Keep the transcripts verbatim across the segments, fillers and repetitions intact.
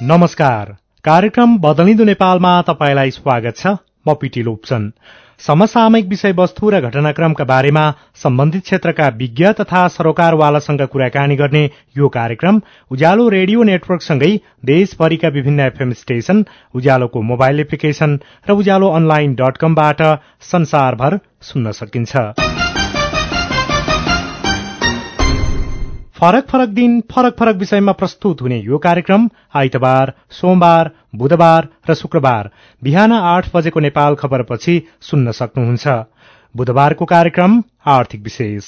नमस्कार। कार्यक्रम बदलिँदो नेपालमा तपाईलाई स्वागत छ। म पिटी लोप्सन। समसामयिक विषयवस्तु र घटनाक्रमका बारेमा सम्बन्धित क्षेत्रका विज्ञ तथा सरोकारवालासँग कुराकानी गर्ने यो कार्यक्रम उज्यालो रेडियो नेटवर्कसँगै देशभरिका विभिन्न एफएम स्टेशन, उज्यालोको मोबाइल एप्लिकेशन र उज्यालो अनलाइन डट कमबाट संसारभर सुन्न सकिन्छ। फरक फरक दिन फरक फरक विषयमा प्रस्तुत हुने यो कार्यक्रम आइतबार, सोमबार, बुधबार र शुक्रबार बिहान आठ बजेको नेपाल खबरपछि सुन्न सक्नुहुन्छ। बुधबारको कार्यक्रम आर्थिक विशेष।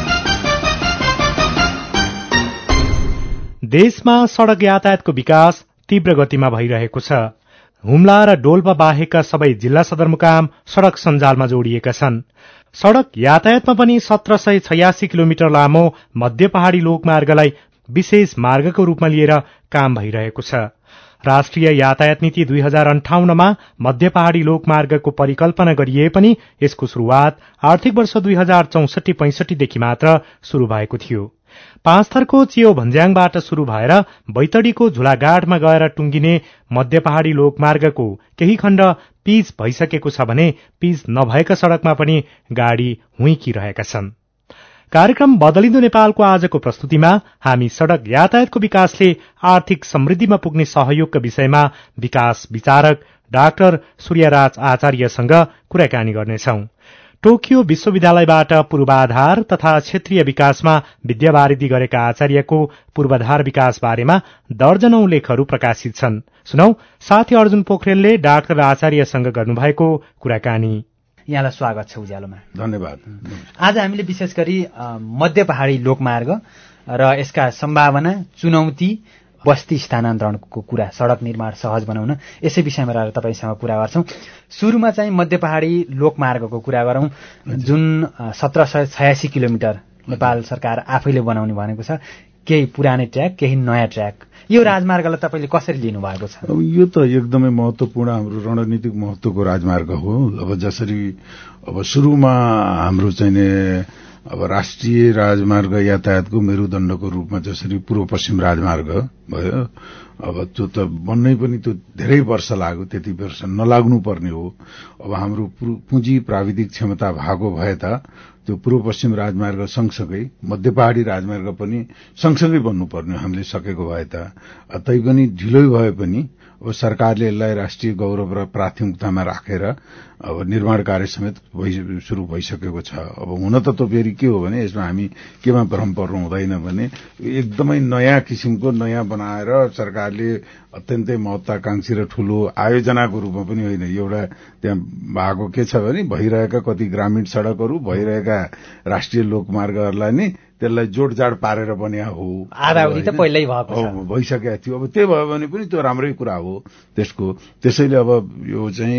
देशमा सड़क यातायातको विकास तीव्र गतिमा भइरहेको छ। हुम्ला र डोल्पा बाहेकका सबै जिल्ला सदरमुकाम सड़क सञ्जालमा जोडिएका छन्। सड़क यातायातमा पनि सत्र सय छयासी किलोमिटर लामो मध्य पहाड़ी लोकमार्गलाई विशेष मार्गको रूपमा लिएर काम भइरहेको छ। राष्ट्रिय यातायात नीति दुई हजार अन्ठाउन्नमा मध्य पहाड़ी लोकमार्गको परिकल्पना गरिए पनि यसको शुरूआत आर्थिक वर्ष दुई हजार चौसठी पैंसठीदेखि मात्र शुरू भएको थियो। पाँच थरको चियो भन्ज्याङबाट शुरू भएर बैतडीको झुलागाडमा गएर टुंगिने मध्य पहाड़ी लोकमार्गको केही खण्ड पिच भइसकेको छ भने पिच नभएका सड़कमा पनि गाड़ी हुइकिरहेका छन्। कार्यक्रम बदलिँदो नेपालको आजको प्रस्तुतिमा हामी सड़क यातायातको विकासले आर्थिक समृद्धिमा पुग्ने सहयोगका विषयमा विकास विचारक डाक्टर सूर्यराज आचार्यसँग कुराकानी गर्नेछौं। टोकियो विश्वविद्यालयबाट पूर्वाधार तथा क्षेत्रीय विकासमा विद्यावारिधि गरेका आचार्यको पूर्वाधार विकास बारेमा दर्जनौं लेखहरू प्रकाशित छन्। सुनौ साथी अर्जुन पोखरेलले डाक्टर आचार्यसँग गर्नुभएको कुराकानी। यहाँलाई स्वागत छ उज्यालोमा। धन्यवाद। आज हामीले विशेष गरी मध्य पहाड़ी लोकमार्ग र यसका सम्भावना, चुनौती, बस्ती स्थानान्तरणको कुरा, सड़क निर्माण सहज बनाउन, यसै विषयमा रहेर तपाईसँग कुरा गर्छौं। सुरुमा चाहिँ मध्य पहाड़ी लोकमार्गको कुरा गरौं, जुन सत्र सय छयासी किलोमिटर नेपाल सरकार आफैले बनाउने भनेको छ। केही पुरानै ट्र्याक, केही नयाँ ट्र्याक। यो राजमार्गलाई तपाईँले कसरी लिनुभएको छ? अब यो त एकदमै महत्वपूर्ण हाम्रो रणनीतिक महत्वको राजमार्ग हो। अब जसरी अब सुरुमा हाम्रो चाहिँ अब राष्ट्रिय राजमार्ग यातायातको मेरुदण्डको रूपमा जसरी पूर्व पश्चिम राजमार्ग भयो, अब त्यो त बन्नै पनि त्यो धेरै वर्ष लाग्यो, त्यति वर्ष नलाग्नु पर्ने हो। अब हाम्रो पुँजी प्राविधिक क्षमता भएको भए त त्यो पूर्व पश्चिम राजमार्ग सँगसँगै मध्य पहाड़ी राजमार्ग पनि सँगसँगै बन्नुपर्ने हामीले सकेको भए त। तैपनि ढिलै भए पनि अब सरकारले यसलाई राष्ट्रिय गौरव र प्राथमिकतामा राखेर अब निर्माण कार्य समेत शुरू भइसकेको छ। अब हुन त त्यो फेरि के हो भने यसमा हामी केमा भ्रम पर्नु हुँदैन भने एकदमै नयाँ किसिमको नयाँ बनाएर सरकारले अत्यन्तै महत्वाकांक्षी र ठूलो आयोजनाको रूपमा पनि होइन, एउटा त्यहाँ भएको के छ भने भइरहेका कति ग्रामीण सड़कहरू, भइरहेका राष्ट्रिय लोकमार्गहरूलाई नै त्यसलाई जोडजाड पारेर बनिया हो। आधाउरी त पहिल्यै भएको छ, भइसकेको थियो। अब त्यही भयो भने पनि त्यो राम्रै कुरा हो त्यसको। त्यसैले अब यो चाहिँ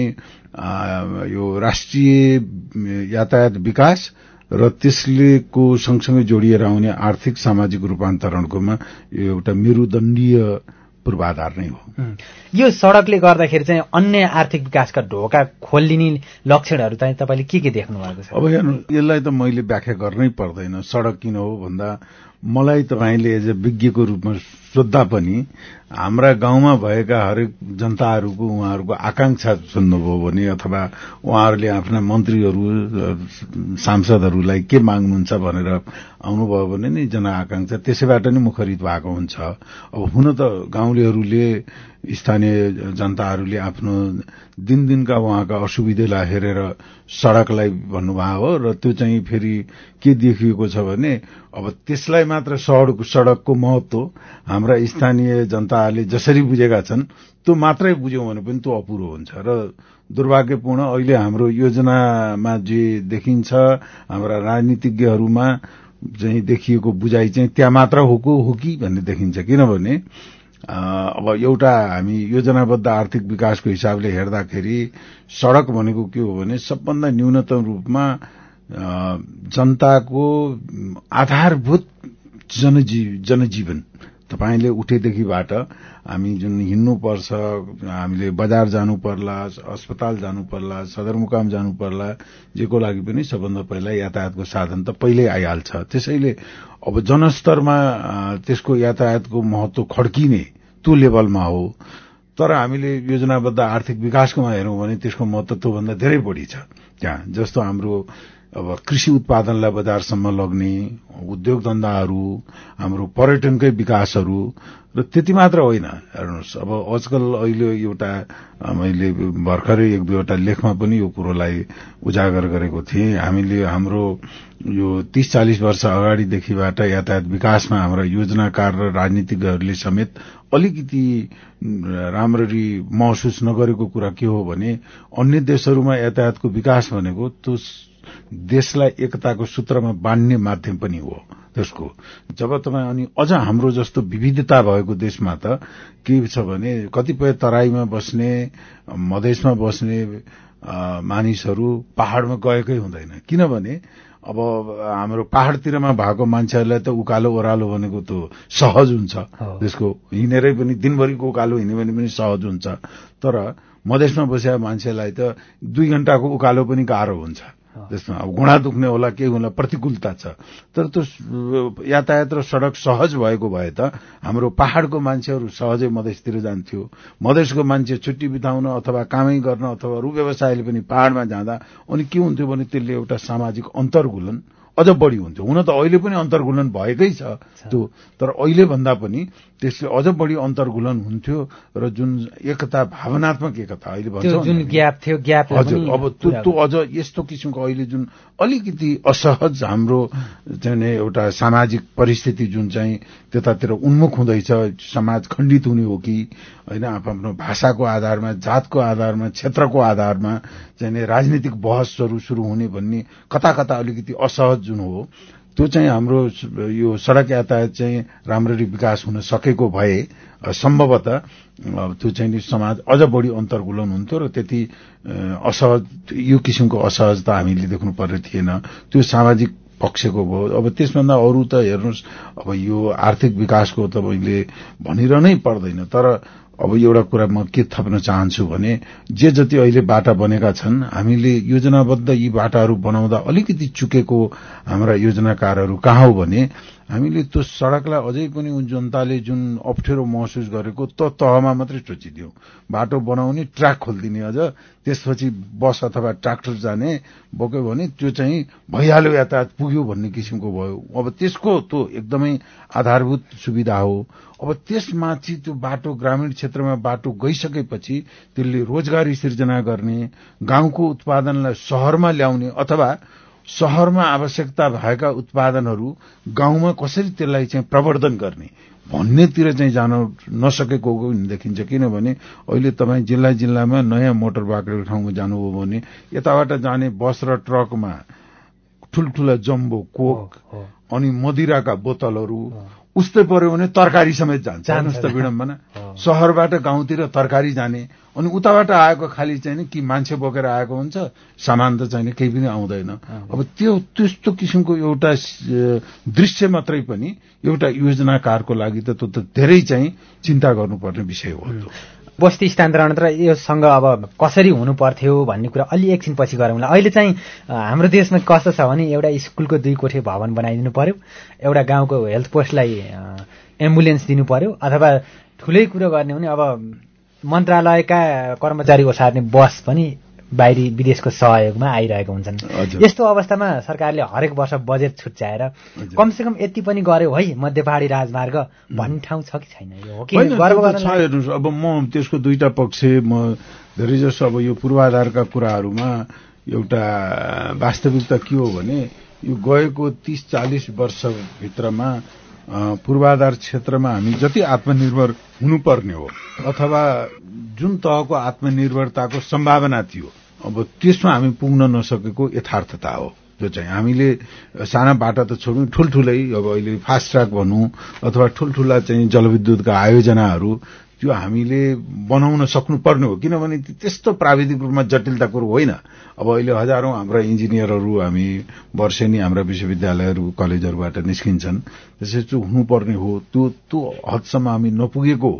यो राष्ट्रिय यातायात विकास र त्यसले को सँगसँगै जोडिएर आउने आर्थिक सामाजिक रूपान्तरणकोमा यो एउटा मेरुदण्डीय पूर्वाधार नै हो। यो सड़कले गर्दाखेरि चाहिँ अन्य आर्थिक विकासका ढोका खोलिने लक्षणहरू चाहिँ तपाईँले के के देख्नु भएको छ? अब हेर्नु, यसलाई त मैले व्याख्या गर्नै पर्दैन। सड़क किन हो भन्दा मलाई तपाईले एज ए विज्ञको रूपमा सोद्धा पनि हाम्रा गाउँमा भएका हरेक जनताहरूको उहाँहरूको आकांक्षा सुन्नुभयो भने अथवा उहाँहरूले आफ्ना मन्त्रीहरू सांसदहरूलाई के माग्नुहुन्छ भनेर आउनुभयो भने नि जनआकांक्षा त्यसैबाट नै मुखरित भएको हुन्छ। अब हुन त गाउँलेहरूले, स्थानीय जनताहरूले आफ्नो दिनदिनका उहाँका असुविधालाई हेरेर सड़कलाई भन्नुभएको हो र त्यो चाहिँ फेरि के देखिएको छ भने अब त्यसलाई मात्र सड़क सड़कको महत्व हाम्रा स्थानीय जनताहरूले जसरी बुझेका छन् त्यो मात्रै बुझ्यौं भने पनि त्यो अपुरो हुन्छ र दुर्भाग्यपूर्ण अहिले हाम्रो योजनामा जे देखिन्छ, हाम्रा राजनीतिज्ञहरूमा चाहिँ देखिएको बुझाइ चाहिँ त्यहाँ मात्र हो हो कि भन्ने देखिन्छ। किनभने अब एउटा हामी योजनाबद्ध आर्थिक विकासको हिसाबले हेर्दाखेरि सड़क भनेको के हो भने सबभन्दा न्यूनतम रूपमा जनताको आधारभूत जनजीव जनजीवन तपाईले उठेदेखिबाट हामी जुन हिँड्नु पर्छ, हामीले बजार जानु पर्ला, अस्पताल जानु पर्ला, सदरमुकाम जानु पर्ला, जेको लागि पनि सबभन्दा पहिला यातायातको साधन त पहिल्यै आइहाल्छ। त्यसैले अब जनस्तरमा त्यसको यातायातको महत्व खड्किने त्यो लेभलमा हो। तर हामीले योजनाबद्ध आर्थिक विकासकोमा हेरौँ भने त्यसको महत्त्व त्योभन्दा धेरै बढी छ त्यहाँ। जस्तो हाम्रो अब कृषि उत्पादनलाई बजारसम्म लग्ने उद्योग धन्दाहरू, हाम्रो पर्यटनकै विकासहरू, र त्यति मात्र होइन। हेर्नुहोस् अब आजकल अहिले एउटा मैले भर्खरै एक दुईवटा लेखमा पनि यो कुरोलाई उजागर गरेको थिएँ। हामीले हाम्रो यो तीस चालीस वर्ष अगाडिदेखिबाट यातायात विकासमा हाम्रा योजनाकार र राजनीतिज्ञहरूले समेत अलिकति राम्ररी महसुस नगरेको कुरा के हो भने अन्य देशहरूमा यातायातको विकास भनेको त्यो देशलाई एकताको सूत्रमा बाँध्ने माध्यम पनि हो त्यसको। जब तपाईँ अनि अझ हाम्रो जस्तो विविधता भएको देशमा त के छ भने कतिपय तराईमा बस्ने मधेसमा बस्ने मानिसहरू पहाड़मा गएकै हुँदैन। किनभने अब हाम्रो पहाड़तिरमा भएको मान्छेहरूलाई त उकालो ओह्रालो भनेको त सहज हुन्छ, त्यसको हिँडेरै पनि दिनभरिको उकालो हिँड्यो भने पनि सहज हुन्छ। तर मधेसमा बसेका मान्छेलाई त दुई घण्टाको उकालो पनि गाह्रो हुन्छ। त्यसमा अब घुँडा दुख्ने होला के होला प्रतिकूलता छ। तर त्यो यातायात र सड़क सहज भएको भए त हाम्रो पहाड़को मान्छेहरू सहजै मधेसतिर जान्थ्यो। मधेसको मान्छे छुट्टी बिताउन अथवा कामै गर्न अथवा रु व्यवसायले पनि पहाड़मा जाँदा अनि के हुन्थ्यो भने त्यसले एउटा सामाजिक अन्तर्गुलन अझ बढी हुन्थ्यो। हुन त अहिले पनि अन्तर्गुलन भएकै छ त्यो, तर अहिले भन्दा पनि त्यसले अझ बढी अन्तर्गुलन हुन्थ्यो र जुन एकता भावनात्मक एकता अहिले भन्छौँ जुन ग्याप थियो ग्याप हजुर अब त्यो त्यो अझ यस्तो किसिमको अहिले जुन अलिकति असहज हाम्रो चाहिँ एउटा सामाजिक परिस्थिति जुन चाहिँ त्यतातिर उन्मुख हुँदैछ, समाज खण्डित हुने हो कि होइन, आफ्नो भाषाको आधारमा, जातको आधारमा, क्षेत्रको आधारमा चाहिँ राजनीतिक बहसहरू सुरु हुने भन्ने कता कता अलिकति असहज जुन हो त्यो चाहिँ हाम्रो यो सड़क यातायात चाहिँ राम्ररी विकास हुन सकेको भए सम्भवतः त्यो चाहिँ नि समाज अझ बढी अन्तर्गुलन हुन्थ्यो र त्यति असहज यो किसिमको असहजता हामीले देख्नु पर्ने थिएन। त्यो सामाजिक पक्षको भयो। अब त्यसभन्दा अरू त हेर्नुहोस् अब यो आर्थिक विकासको त मैले भनिरहनै पर्दैन। तर अब एउटा कुरा म के थप्न चाहन्छु भने जे जति अहिले बाटा बनेका छन् हामीले योजनाबद्ध यी बाटाहरू बनाउँदा अलिकति चुकेको हाम्रा योजनाकारहरू कहाँ हो भने हामीले त्यो सड़कलाई अझै पनि जनताले जुन अप्ठ्यारो महसुस गरेको त तहमा मात्रै सोचिदियौं। बाटो बनाउने ट्र्याक खोलिदिने अझ त्यसपछि बस अथवा ट्र्याक्टर जाने बोक्यो भने त्यो चाहिँ भइहाल्यो यातायात पुग्यो भन्ने किसिमको भयो। अब त्यसको त्यो एकदमै आधारभूत सुविधा हो। अब त्यसमाथि त्यो बाटो ग्रामीण क्षेत्रमा बाटो गइसकेपछि त्यसले रोजगारी सिर्जना गर्ने, गाउँको उत्पादनलाई शहरमा ल्याउने अथवा शहरमा आवश्यकता भएका उत्पादनहरू गाउँमा कसरी त्यसलाई चाहिँ प्रवर्धन गर्ने भन्नेतिर चाहिँ जान नसकेको देखिन्छ। किनभने अहिले तपाईँ जिल्ला जिल्लामा नयाँ मोटर बाटोको ठाउँमा जानुभयो भने यताबाट जाने बस र ट्रकमा ठुल्ठुला जम्बो कोक अनि मदिराका बोतलहरू उस्तै पर्यो भने तरकारी समेत जान्छ। हेर्नुहोस् त विडम्बना, शहरबाट गाउँतिर तरकारी जाने अनि उताबाट आएको खाली चाहिँ कि मान्छे बोकेर आएको हुन्छ, सामान त चाहिँ केही पनि आउँदैन। अब त्यो त्यस्तो किसिमको एउटा दृश्य मात्रै पनि एउटा योजनाकारको लागि त त्यो त धेरै चाहिँ चिन्ता गर्नुपर्ने विषय हो। बस्ती स्थानान्तरण र योसँग अब कसरी हुनु पर्थ्यो भन्ने कुरा अलि एकछिन पछि गरौँला। अहिले चाहिँ हाम्रो देशमा कस्तो छ भने एउटा स्कुलको दुई कोठे भवन बनाइदिनु पर्यो, एउटा गाउँको हेल्थ पोस्टलाई एम्बुलेन्स दिनु पर्यो, अथवा ठुलै कुरो गर्ने भने अब मन्त्रालयका कर्मचारी ओसार्ने बस पनि बाहिरी विदेशको सहयोगमा आइरहेको हुन्छन्। यस्तो अवस्थामा सरकारले हरेक वर्ष बजेट छुट्याएर कमसेकम यति पनि गर्यो है मध्य पहाडी राजमार्ग भन्ने ठाउँ छ कि छैन? यो हो कि गर्व गर्न हेर्नुहोस् अब म त्यसको दुईटा पक्ष म धेरै जसो अब यो पूर्वाधारका कुराहरूमा एउटा वास्तविकता के हो भने यो गएको तीस चालीस वर्षभित्रमा पूर्वाधार क्षेत्रमा हामी जति आत्मनिर्भर हुनुपर्ने हो अथवा जुन तहको आत्मनिर्भरताको सम्भावना थियो अब त्यसमा हामी पुग्न नसकेको यथार्थता हो। त्यो चाहिँ हामीले साना बाटा त छोड्यौं, ठुल्ठुलै अब अहिले फास्ट ट्र्याक भनौं अथवा ठुल्ठुला चाहिँ जलविद्युतका आयोजनाहरू त्यो हामीले बनाउन सक्नुपर्ने हो। किनभने त्यस्तो प्राविधिक रूपमा जटिलता कुरो होइन। अब अहिले हजारौं हाम्रा इन्जिनियरहरू हामी वर्षेनी हाम्रा विश्वविद्यालयहरू कलेजहरूबाट निस्किन्छन्, त्यसै चाहिँ हुनुपर्ने हो। त्यो त्यो हदसम्म हामी नपुगेको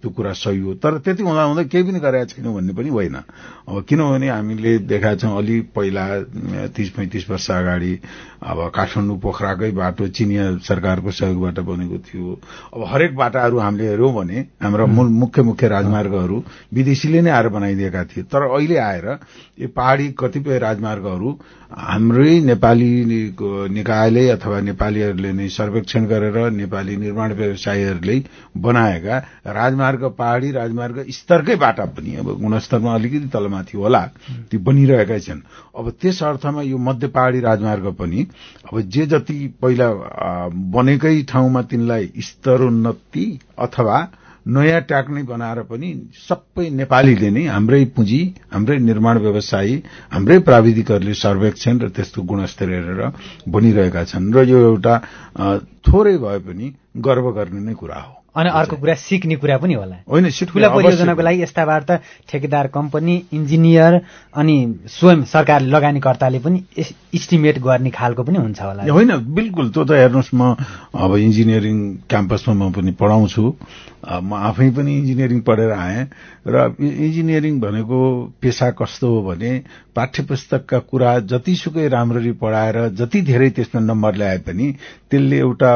त्यो कुरा सही हो। तर त्यति हुँदा हुँदै केही पनि गरेका छैनौँ भन्ने पनि होइन। अब किनभने हामीले देखाएको छौँ अलि पहिला तीस पैंतिस वर्ष अगाडि अब काठमाडौँ पोखराकै बाटो चिनिया सरकारको सहयोगबाट बनेको थियो। अब हरेक बाटाहरू हामीले हेऱ्यौँ भने हाम्रा मूल मुख्य मुख्य राजमार्गहरू विदेशीले नै आएर बनाइदिएका थिए। तर अहिले आएर यो पहाड़ी कतिपय राजमार्गहरू हाम्रै नेपाली निकायले अथवा नेपालीहरूले नै सर्वेक्षण गरेर नेपाली निर्माण व्यवसायीहरूले बनाएका राजमार्ग पहाड़ी राजमार्ग स्तरकै बाटा पनि अब गुणस्तरमा अलिकति तलमाथि होला ती बनिरहेका छन्। अब त्यस अर्थमा यो मध्य पहाड़ी राजमार्ग पनि अब जे जति पहिला बनेकै ठाउँमा तिनलाई स्तरोन्नति अथवा नयाँ ट्याक नै बनाएर पनि सबै नेपालीले नै हाम्रै पुँजी हाम्रै निर्माण व्यवसायी हाम्रै प्राविधिकहरूले सर्वेक्षण र त्यस्तो गुणस्तर हेरेर बनिरहेका छन् र यो एउटा थोरै भए पनि गर्व गर्ने नै कुरा हो। अनि अर्को कुरा सिक्ने कुरा पनि होला होइन। ठूला परियोजनाको लागि यस्ताबाट त ठेकेदार कम्पनी इन्जिनियर अनि स्वयं सरकार लगानीकर्ताले पनि इस्टिमेट गर्ने खालको पनि हुन्छ होला। होइन बिल्कुल त्यो त हेर्नुहोस्, म अब इन्जिनियरिङ क्याम्पसमा म पनि पढाउँछु। म आफै पनि इन्जिनियरिङ पढेर आएँ र इन्जिनियरिङ भनेको पेसा कस्तो हो भने पाठ्य पुस्तकका कुरा जतिसुकै राम्ररी पढाएर जति धेरै त्यसमा नम्बर ल्याए पनि त्यसले एउटा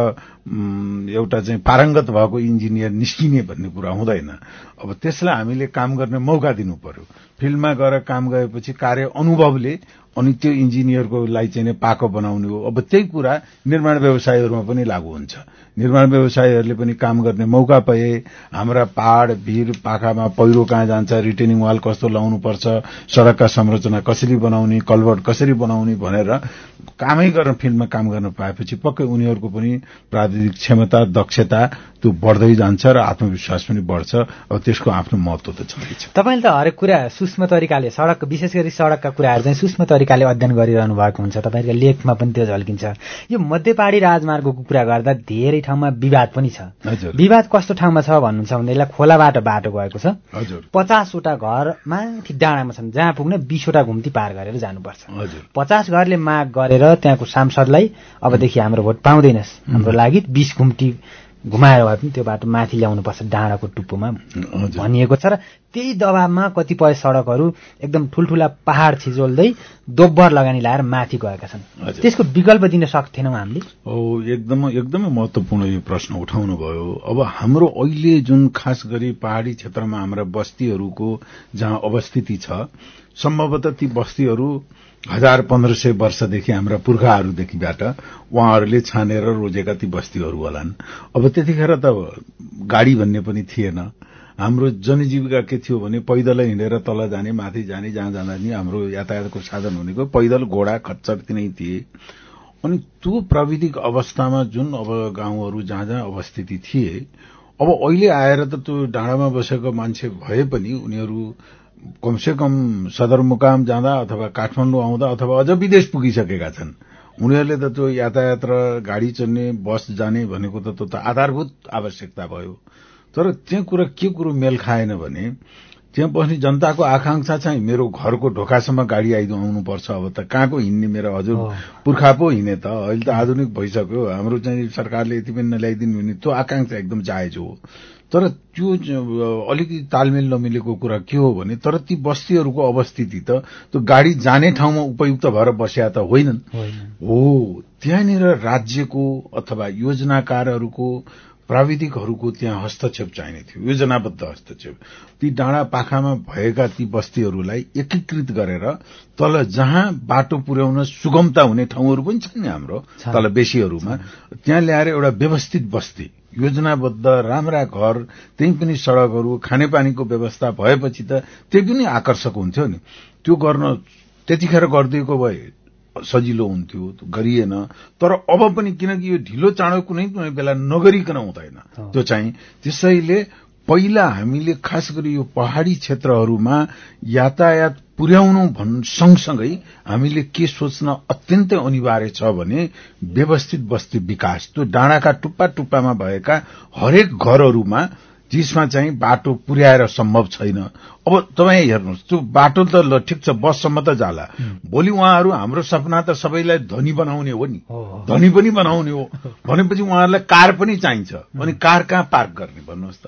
एउटा चाहिँ पारङ्गत भएको इन्जिनियर निस्किने भन्ने कुरा हुँदैन। अब त्यसलाई हामीले काम गर्ने मौका दिनु पर्यो। फिल्डमा गएर काम गरेपछि कार्य अनुभवले अनि त्यो इन्जिनियरको लागि चाहिँ पाको बनाउने हो। अब त्यही कुरा निर्माण व्यवसायीहरूमा पनि लागू हुन्छ। निर्माण व्यवसायीहरूले पनि काम गर्ने मौका पाए, हाम्रा पहाड़ भिर पाखामा पहिरो कहाँ जान्छ, रिटेनिङ वाल कस्तो लाउनुपर्छ, सड़कका संरचना कसरी बनाउने, कल्भर्ट कसरी बनाउने भनेर कामै गर्न फिल्डमा काम गर्न पाएपछि पक्कै उनीहरूको पनि प्राविधिक क्षमता दक्षता त्यो बढ्दै जान्छ र आत्मविश्वास पनि बढ्छ। अब त्यसको आफ्नो महत्व त छँदैछ। तपाईले त हरेक कुरा सूक्ष्म तरिकाले सड़क विशेष गरी सड़कका कुराहरू चाहिँ सूक्ष्म तरिकाले अध्ययन गरिरहनु भएको हुन्छ। तपाईहरुको लेखमा पनि त्यो झल्किन्छ। यो मध्य पहाडी राजमार्गको कुरा गर्दा धेरै ठाउँमा विवाद पनि छ। विवाद कस्तो ठाउँमा छ भन्नुहुन्छ भन्दैला खोलाबाट बाटो गएको छ। पचास वटा घर माथि डाँडामा छन् जहाँ पुग्न बीस वटा घुम्ती पार गरेर जानुपर्छ। पचास घरले माग गरेर त्यहाँको सांसदलाई अबदेखि हाम्रो भोट पाउँदैनस्, हाम्रो लागि बीस घुम्ती घुमाएर भए पनि त्यो बाटो माथि ल्याउनुपर्छ डाँडाको टुप्पोमा भनिएको छ। र त्यही दबावमा कतिपय सड़कहरू एकदम ठूलठूला पहाड़ छिजोल्दै दोब्बर लगानी लाएर माथि गएका छन्। त्यसको विकल्प दिन सक्थेनौं हामीले? ओ एकदम एकदमै महत्वपूर्ण यो प्रश्न उठाउनु भयो। अब हाम्रो अहिले जुन खास गरी पहाड़ी क्षेत्रमा हाम्रा बस्तीहरूको जहाँ अवस्थिति छ, सम्भवतः ती बस्तीहरू हजार पन्ध्र सय वर्षदेखि हाम्रा पुर्खाहरूदेखिबाट उहाँहरूले छानेर रोजेका ती बस्तीहरू होलान्। अब त्यतिखेर त गाडी भन्ने पनि थिएन। हाम्रो जनजीविका के थियो भने पैदल हिँडेर तल जाने माथि जाने, जहाँ जाँदा नि हाम्रो यातायातको साधन भनेको पैदल घोडा खच्चर तिनै थिए। अनि त्यो प्राविधिक अवस्थामा जुन अब गाउँहरू जहाँ जहाँ अवस्थिति थिए, अब अहिले आएर त त्यो डाँडामा बसेको मान्छे भए पनि उनीहरू कमसे कम सदरमुकाम जाँदा अथवा काठमाडौँ आउँदा अथवा अझ विदेश पुगिसकेका छन्। उनीहरूले त त्यो यातायात र गाडी चल्ने बस जाने भनेको त त्यो त आधारभूत आवश्यकता भयो। तर त्यो कुरा के कुरो मेल खाएन भने त्यहाँ बस्ने जनताको आकांक्षा चाहिँ मेरो घरको ढोकासम्म गाडी आइदिनु पर्छ। अब त कहाँको हिँड्ने, मेरो हजुर पुर्खा पो हिँडे त, अहिले त आधुनिक भइसक्यो, हाम्रो चाहिँ सरकारले यति पनि नल्याइदिनु भने त्यो आकांक्षा एकदम जायज हो। तर त्यो अलिकति तालमेल नमिलेको कुरा के हो भने तर ती बस्तीहरूको अवस्थिति त त्यो गाडी जाने ठाउँमा उपयुक्त भएर बस्या त होइनन् हो। त्यहाँनिर राज्यको अथवा योजनाकारहरूको प्राविधिकहरूको त्यहाँ हस्तक्षेप चाहिने थियो, योजनाबद्ध हस्तक्षेप। ती डाँडा पाखामा भएका ती बस्तीहरूलाई एकीकृत गरेर तल जहाँ बाटो पुर्याउन सुगमता हुने ठाउँहरू पनि छन् हाम्रो तल बेसीहरूमा, त्यहाँ ल्याएर एउटा व्यवस्थित बस्ती योजनाबद्ध राम्रा घर, त्यही पनि सड़कहरू, खानेपानीको व्यवस्था भएपछि त त्यही पनि आकर्षक हुन्थ्यो नि। त्यो गर्न त्यतिखेर गरिदिएको भए सजिलो हुन्थ्यो, गरिएन। तर अब पनि किनकि यो ढिलो चाँडो कुनै कुनै बेला नगरिकन हुँदैन त्यो चाहिँ। त्यसैले पहिला हामीले खास गरी यो पहाड़ी क्षेत्रहरूमा यातायात पुर्याउनु भन् सँगसँगै हामीले के सोच्न अत्यन्तै अनिवार्य छ भने व्यवस्थित बस्ती विकास। त्यो डाँडाका टुप्पा टुप्पामा भएका हरेक घरहरूमा जिसमा चाहिँ बाटो पुर्याएर सम्भव छैन। अब तपाईँ हेर्नुहोस्, त्यो बाटो त ल ठिक छ, बससम्म त जाला, भोलि उहाँहरू हाम्रो सपना त सबैलाई धनी बनाउने हो नि, धनी पनि बनाउने हो भनेपछि उहाँहरूलाई कार पनि चाहिन्छ। अनि कार कहाँ पार्क गर्ने भन्नुहोस् त?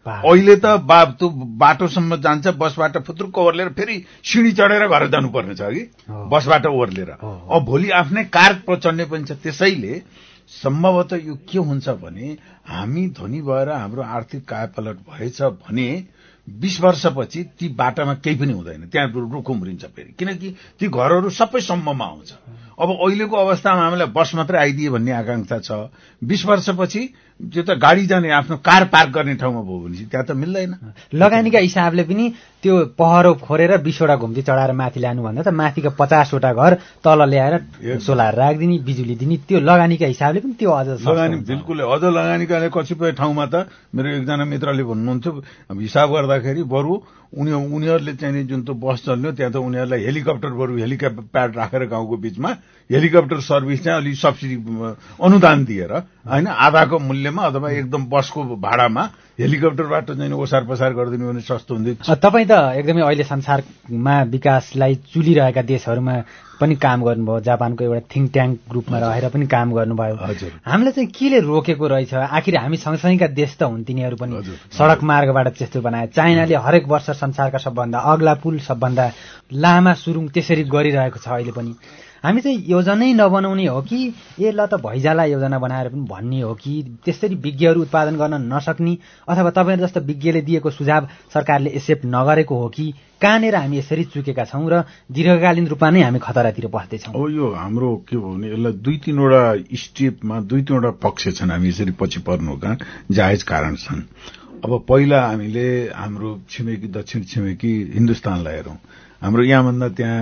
अहिले त बा त्यो बाटोसम्म जान्छ, बसबाट फुत्रुक्क ओर्लेर फेरि सिँढी चढेर घर जानुपर्ने छ कि बसबाट ओर्लेर। अब भोलि आफ्नै कार चढ्ने पनि छ। त्यसैले सम्भवतः यो के हुन्छ भने हामी धनी भएर हाम्रो आर्थिक कायापलट भएछ भने बीस वर्षपछि ती बाटामा केही पनि हुँदैन, त्यहाँ रुख उम्रिन्छ फेरि, किनकि ती घरहरू सबै सम्ममा आउँछ। अब अहिलेको अवस्थामा हामीलाई बस मात्रै आइदिए भन्ने आकांक्षा छ। बीस वर्षपछि त्यो त गाडी जाने आफ्नो कार पार्क गर्ने ठाउँमा भयो भने त्यहाँ त मिल्दैन। लगानीका हिसाबले पनि त्यो पहरो खोरेर बीसवटा घुम्ती चढाएर माथि ल्यानु भन्दा त माथिका पचासवटा घर तल ल्याएर सोलर राखिदिने, बिजुली दिने, त्यो लगानीका हिसाबले पनि त्यो अझ लगानी बिल्कुल अझ लगानीका कतिपय ठाउँमा त मेरो एकजना मित्रले भन्नुहुन्थ्यो हिसाब गर्दाखेरि बरु उनी उनीहरूले चाहिँ जुन त बस चल्यो त्यहाँ त उनीहरूलाई हेलिकप्टर बरु हेलिकप्टर राखेर गाउँको बीचमा हेलिकप्टर सर्भिस चाहिँ अलिक सब्सिडी अनुदान दिएर होइन आधाको मूल्यमा अथवा एकदम बसको भाडामा हेलिकप्टरबाट चाहिँ ओसार पसार गरिदिनु भने सस्तो हुन्थ्यो। तपाईँ त एकदमै अहिले संसारमा विकासलाई चुलिरहेका देशहरूमा पनि काम गर्नुभयो, जापानको एउटा थिङ्क ट्याङ्क ग्रुपमा रहेर पनि काम गर्नुभयो। हामीलाई चाहिँ केले रोकेको रहेछ? आखिर हामी सँगसँगैका देश त हुन्, तिनीहरू पनि सडक मार्गबाट त्यस्तो बनाए। चाइनाले हरेक वर्ष संसारका सबभन्दा अग्ला पुल, सबभन्दा लामा सुरुङ त्यसरी गरिरहेको छ। अहिले पनि हामी चाहिँ योजनै नबनाउने हो कि ए ल त भैजाला योजना बनाएर पनि भन्ने हो कि त्यसरी विज्ञहरू उत्पादन गर्न नसक्ने, अथवा तपाईँहरू जस्तो विज्ञले दिएको सुझाव सरकारले एक्सेप्ट नगरेको हो कि कहाँनिर हामी यसरी चुकेका छौँ र दीर्घकालीन रूपमा नै हामी खतरातिर पस्दैछौँ? हो यो हाम्रो के हो भने यसलाई दुई तीनवटा स्टेपमा दुई तीनवटा पक्ष छन्, हामी यसरी पछि पर्नुका जायज कारण छन्। अब पहिला हामीले हाम्रो छिमेकी दक्षिण छिमेकी हिन्दुस्तानलाई हेरौँ। हाम्रो यहाँभन्दा त्यहाँ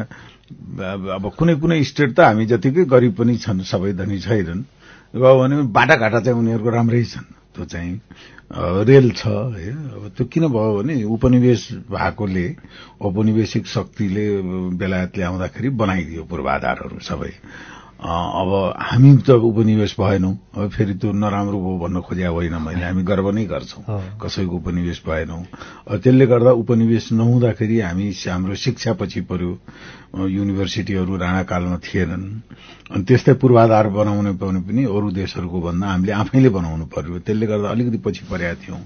अब कुनै कुनै स्टेट त हामी जतिकै गरिब पनि छन्, सबै धनी छैनन्, गयो भने बाटाघाटा चाहिँ उनीहरूको राम्रै छन्। त्यो चाहिँ रेल छ है। अब त्यो किन भयो भने उपनिवेश भएकोले, औपनिवेशिक शक्तिले बेलायतले आउँदाखेरि बनाइदियो पूर्वाधारहरू सबै। अब हामी त उपनिवेश भएनौँ, अब फेरि त्यो नराम्रो भयो भन्न खोज्या होइन मैले, हामी गर्व नै गर्छौँ कसैको उपनिवेश भएनौँ। त्यसले गर्दा उपनिवेश नहुँदाखेरि हामी हाम्रो शिक्षा पछि पर्यो, युनिभर्सिटीहरू राणाकालमा थिएनन्, अनि त्यस्तै पूर्वाधार बनाउनु पाउने पनि अरू देशहरूको भन्दा हामीले आफैले बनाउनु पर्यो, त्यसले गर्दा अलिकति पछि परेका थियौँ।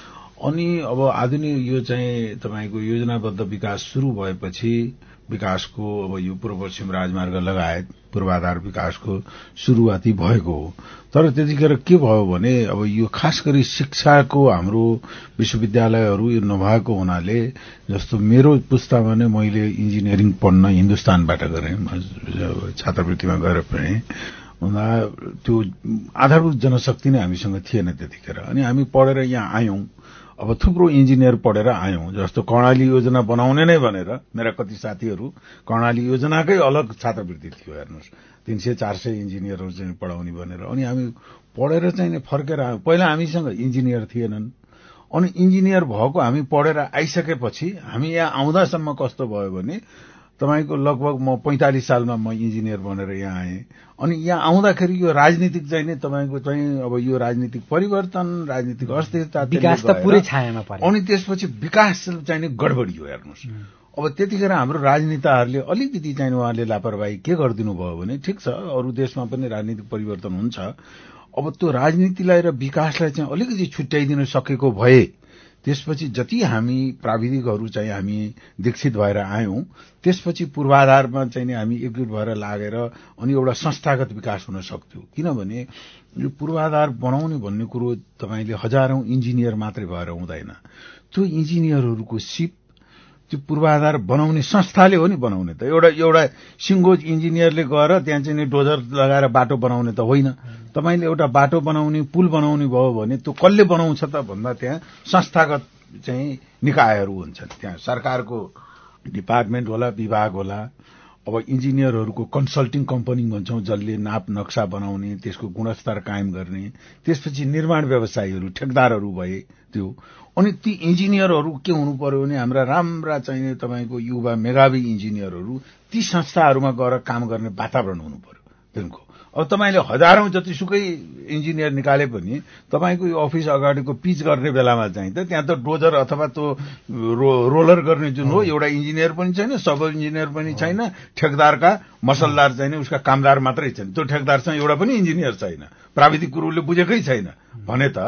अनि अब आधुनिक यो चाहिँ तपाईँको योजनाबद्ध विकास सुरु भएपछि विकासको अब यो पूर्व पश्चिम राजमार्ग लगायत पूर्वाधार विकासको सुरुवाती भएको हो। तर त्यतिखेर के भयो भने अब यो खास गरी शिक्षाको हाम्रो विश्वविद्यालयहरू यो नभएको हुनाले, जस्तो मेरो पुस्तामा नै मैले इन्जिनियरिङ पढ्न हिन्दुस्तानबाट गरेँ, छात्रवृत्तिमा गएर पढेँ, हुँदा त्यो आधारभूत जनशक्ति नै हामीसँग थिएन त्यतिखेर। अनि हामी पढेर यहाँ आयौं, अब थुप्रो इन्जिनियर पढेर आयौं। जस्तो कर्णाली योजना बनाउने नै भनेर मेरा कति साथीहरू कर्णाली योजनाकै अलग छात्रवृत्ति थियो, हेर्नुहोस् तीन सय चार सय इन्जिनियरहरू चाहिँ पढाउने भनेर। अनि हामी पढेर चाहिँ फर्केर आयौं। पहिला हामीसँग इन्जिनियर थिएनन्, अनि इन्जिनियर भएको हामी पढेर आइसकेपछि हामी यहाँ आउँदासम्म कस्तो भयो भने तपाईको लगभग म पैंतालीस सालमा म इन्जिनियर बनेर यहाँ आएँ। अनि यहाँ आउँदाखेरि यो राजनीतिक चाहिँ नै तपाईको चाहिँ अब यो राजनीतिक परिवर्तन, राजनीतिक अस्थिरता, विकास त पुरै छायामा पर्यो। अनि त्यसपछि विकास चाहिँ नि गडबडियो, हेर्नुहोस्। अब त्यतिखेर हाम्रो राजनेताहरूले अलिकति चाहिँ उहाँले लापरवाही के गरिदिनु भयो भने, ठिक छ अरू देशमा पनि राजनीतिक परिवर्तन हुन्छ, अब त्यो राजनीतिलाई र विकासलाई चाहिँ अलिकति छुट्याइदिन सकेको भए त्यसपछि जति हामी प्राविधिकहरू चाहिँ हामी दीक्षित भएर आयौं, त्यसपछि पूर्वाधारमा चाहिँ हामी एकजुट भएर लागेर अनि एउटा संस्थागत विकास हुन सक्थ्यो। किनभने यो पूर्वाधार बनाउने भन्ने कुरो तपाईले हजारौं इन्जिनियर मात्रै भएर हुँदैन। त्यो इन्जिनियरहरूको सिप त्यो पूर्वाधार बनाउने संस्थाले हो नि बनाउने त। एउटा एउटा सिङ्गो इन्जिनियरले गएर त्यहाँ चाहिँ डोजर लगाएर बाटो बनाउने त होइन। तपाईले एउटा बाटो बनाउने, पुल बनाउने भयो भने त्यो कसले बनाउँछ त भन्दा त्यहाँ संस्थागत चाहिँ निकायहरू हुन्छन्। त्यहाँ सरकारको डिपार्टमेन्ट होला, विभाग होला। अब इन्जिनियरहरूको कन्सल्टिङ कम्पनी भन्छौं, जसले नाप नक्सा बनाउने, त्यसको गुणस्तर कायम गर्ने। त्यसपछि निर्माण व्यवसायीहरू, ठेकदारहरू भए त्यो। अनि ती इन्जिनियरहरू के हुनु पर्यो भने हाम्रा राम्रा चाहिने तपाईको युवा मेधावी इन्जिनियरहरू ती संस्थाहरूमा गएर काम गर्ने वातावरण हुनु पर्यो तिनको। अब तपाईले हजारौं जतिसुकै इन्जिनियर निकाले पनि तपाईको यो अफिस अगाडिको पिच गर्ने बेलामा चाहिँ त त्यहाँ त डोजर अथवा त्यो रो, रोलर गर्ने जुन हो एउटा इन्जिनियर पनि छैन, सब इन्जिनियर पनि छैन, ठेकदारका मसलदार छैन, उसका कामदार मात्रै छन्। त्यो ठेकदारसँग एउटा पनि इन्जिनियर छैन, प्राविधिक कुरोले बुझेकै छैन भने त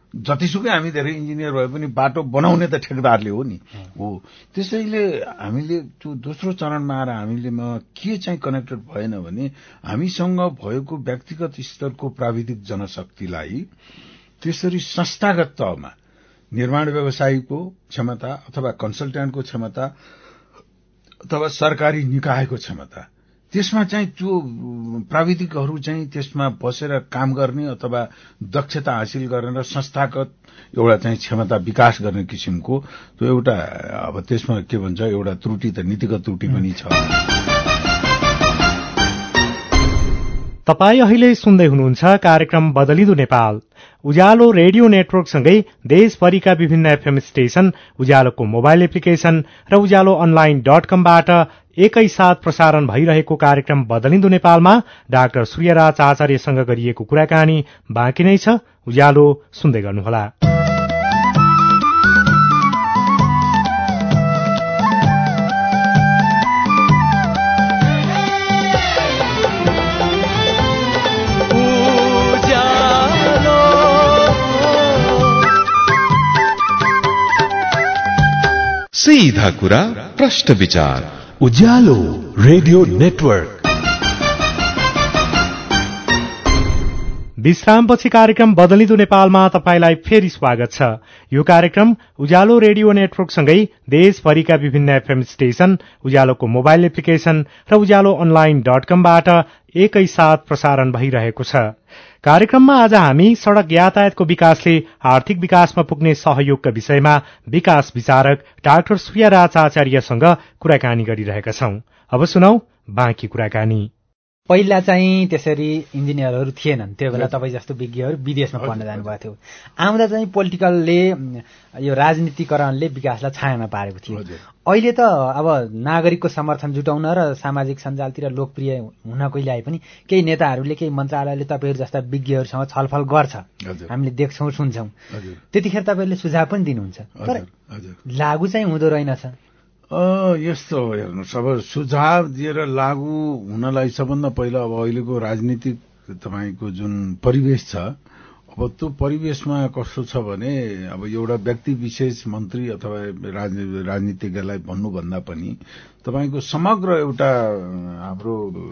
जतिसुकै हामी धेरै इन्जिनियर भए पनि बाटो बनाउने त ठेकेदारले हो नि हो। त्यसैले हामीले त्यो दोस्रो चरणमा आएर हामीले के चाहिँ कनेक्टेड भएन भने हामीसँग भएको व्यक्तिगत स्तरको प्राविधिक जनशक्तिलाई त्यसरी संस्थागत तहमा निर्माण व्यवसायीको क्षमता अथवा कन्सल्ट्यान्टको क्षमता अथवा सरकारी निकायको क्षमता त्यसमा चाहिँ त्यो प्राविधिकहरू चाहिँ त्यसमा बसेर काम गर्ने अथवा दक्षता हासिल गरेर संस्थागत एउटा चाहिँ क्षमता विकास गर्ने किसिमको त्यो एउटा अब त्यसमा के भन्छ एउटा त्रुटि त नीतिगत त्रुटि पनि छ। तपाई अहिले सुन्दै हुनुहुन्छ कार्यक्रम बदलिदो नेपाल। उज्यालो रेडियो नेटवर्कसँगै देशभरिका विभिन्न एफएम स्टेशन, उज्यालोको मोबाइल एप्लिकेशन र उज्यालो अनलाइन डट कमबाट एकैसाथ प्रसारण भइरहेको कार्यक्रम बदलिदो नेपालमा डाक्टर सूर्यराज आचार्यसँग गरिएको कुराकानी बाँकी नै छ। उज्यालो सुन्दै गर्नुहोला। सीधा कुरा प्रश्न विचार उज्यालो रेडियो नेटवर्क। विश्रामपछि कार्यक्रम बदलिदो नेपालमा तपाईलाई फेरि स्वागत छ। यो कार्यक्रम उज्यालो रेडियो नेटवर्कसँगै देशभरिका विभिन्न एफएम स्टेशन, उज्यालोको मोबाइल एप्लिकेशन र उज्यालो अनलाइन डट कमबाट एकैसाथ प्रसारण भइरहेको छ। कार्यक्रममा आज हामी सड़क यातायातको विकासले आर्थिक विकासमा पुग्ने सहयोगका विषयमा विकास विचारक डाक्टर सूर्यराज आचार्यसँग कुराकानी गरिरहेका छौं। अब सुनौ बाँकी कुराकानी। पहिला चाहिँ त्यसरी इन्जिनियरहरू थिएनन्, त्यो बेला तपाईँ जस्तो विज्ञहरू विदेशमा पढ्न जानुभएको थियो। आउँदा चाहिँ पोलिटिकलले यो राजनीतिकरणले विकासलाई छायामा पारेको थियो। अहिले त अब नागरिकको समर्थन जुटाउन र सामाजिक सञ्जालतिर लोकप्रिय हुनको लागि पनि केही नेताहरूले केही मन्त्रालयले तपाईँहरू जस्ता विज्ञहरूसँग छलफल गर्छ, हामीले देख्छौँ सुन्छौँ। त्यतिखेर तपाईँहरूले सुझाव पनि दिनुहुन्छ, तर लागू चाहिँ हुँदो रहेनछ। अ यस्तो हो, हेर्नुहोस्, अब सुझाव दिएर लागू हुनलाई सबभन्दा पहिला अब अहिलेको राजनीतिक तपाईँको जुन परिवेश छ, अब त्यो परिवेशमा कस्तो छ भने अब एउटा व्यक्ति विशेष मन्त्री अथवा राजनीतिज्ञलाई भन्नुभन्दा पनि तपाईँको समग्र एउटा हाम्रो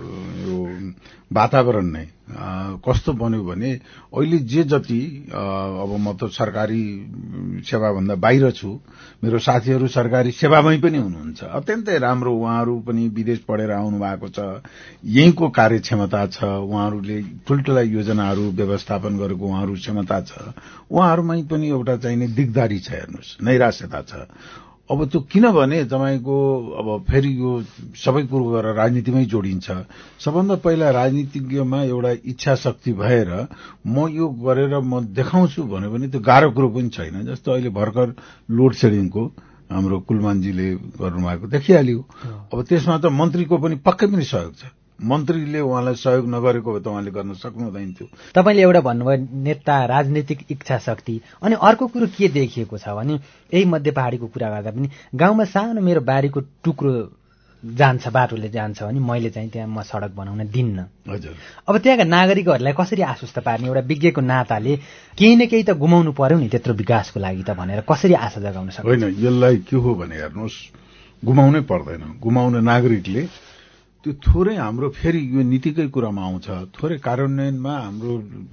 यो वातावरण नै कस्तो बन्यो भने अहिले जे जति अब म त सरकारी सेवाभन्दा बाहिर छु, मेरो साथीहरू सरकारी सेवामै पनि हुनुहुन्छ, अत्यन्तै राम्रो, उहाँहरू पनि विदेश पढेर आउनु भएको छ, यहीँको कार्यक्षमता छ, उहाँहरूले ठुल्ठुला योजनाहरू व्यवस्थापन गरेको उहाँहरू क्षमता छ, उहाँहरूमै पनि एउटा चाहिने दिगदारी छ, हेर्नुहोस्, नैराश्यता छ। अब त्यो किनभने तपाईँको अब फेरि यो सबै कुरो गरेर राजनीतिमै जोडिन्छ। सबभन्दा पहिला राजनीतिज्ञमा एउटा इच्छा शक्ति भएर म यो गरेर म देखाउँछु भन्यो भने त्यो गाह्रो कुरो पनि छैन। जस्तो अहिले भर्खर लोड सेडिङको हाम्रो कुलमानजीले गर्नुभएको देखिहाल्यो। अब त्यसमा त मन्त्रीको पनि पक्कै पनि सहयोग छ, मन्त्रीले उहाँलाई सहयोग नगरेको भए त उहाँले गर्न सक्नुहुँदैन थियो। तपाईँले एउटा भन्नुभयो नेता, राजनीतिक इच्छा शक्ति, अनि अर्को कुरो के देखिएको छ भने यही मध्य पहाडीको कुरा गर्दा पनि गाउँमा सानो मेरो बारीको टुक्रो जान्छ, बाटोले जान्छ भने मैले चाहिँ त्यहाँ म सडक बनाउन दिन्न। हजुर, अब त्यहाँका नागरिकहरूलाई कसरी आश्वस्त पार्ने, एउटा विज्ञको नाताले केही न केही त गुमाउनु पर्यो नि त्यत्रो विकासको लागि त भनेर कसरी आशा जगाउन सक्छ? होइन, यसलाई के हो भने हेर्नुहोस्, गुमाउनै पर्दैन। गुमाउने नागरिकले त्यो थोरै हाम्रो फेरि यो नीतिकै कुरामा आउँछ, थोरै कार्यान्वयनमा हाम्रो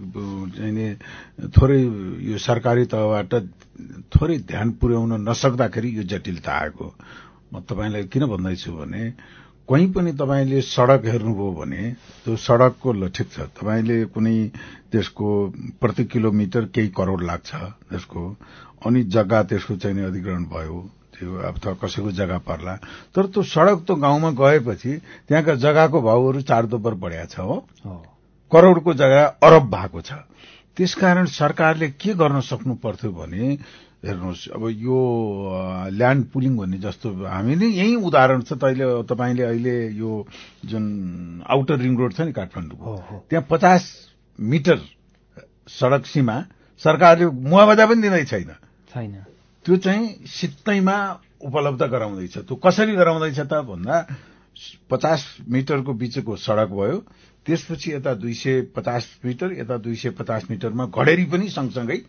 चाहिने थोरै यो सरकारी तहबाट थोरै ध्यान पुर्याउन नसक्दाखेरि यो जटिलता आएको। म तपाईँलाई किन भन्दैछु भने कहीँ पनि तपाईँले सड़क हेर्नुभयो भने त्यो सड़कको ल ठिक छ, तपाईँले कुनै त्यसको प्रति किलोमिटर केही करोड लाग्छ त्यसको, अनि जग्गा त्यसको चाहिने अधिग्रहण भयो, अथवा कसैको जग्गा पर्ला, तर त्यो सड़क त गाउँमा गएपछि त्यहाँका जग्गाको भाउहरू चार दोब्बर बढ्या छ हो, करोडको जग्गा अरब भएको छ। त्यसकारण सरकारले के गर्न सक्नु पर्थ्यो भने हेर्नुहोस्, अब यो ल्यान्ड पुलिङ भन्ने जस्तो हामीले यही उदाहरण छ। तैले तपाईँले अहिले यो जुन आउटर रिङ रोड छ नि काठमाडौँको, त्यहाँ पचास मिटर सड़क सीमा सरकारले मुआवजा पनि दिँदै छैन छैन त्यो चाहिँ सित्तैमा उपलब्ध गराउँदैछ। त्यो कसरी गराउँदैछ त भन्दा पचास मिटरको बीचको सड़क भयो, त्यसपछि यता दुई सय पचास मिटर, यता दुई सय पचास मिटरमा घडेरी पनि सँगसँगै